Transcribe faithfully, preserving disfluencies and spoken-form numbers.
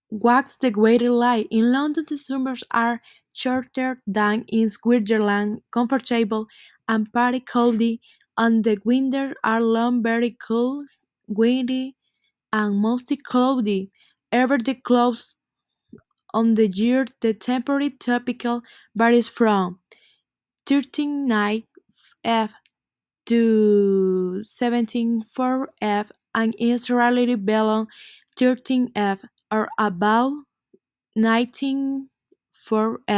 What's the weather like? In London the summers are shorter than in Switzerland, comfortable and pretty cloudy, and the winters are long, very cold, windy, and mostly cloudy. Over the close on the year, the temperature typical varies from thirteen point nine F to seventeen point four F and is rarely below thirteen F or above nineteen point four F.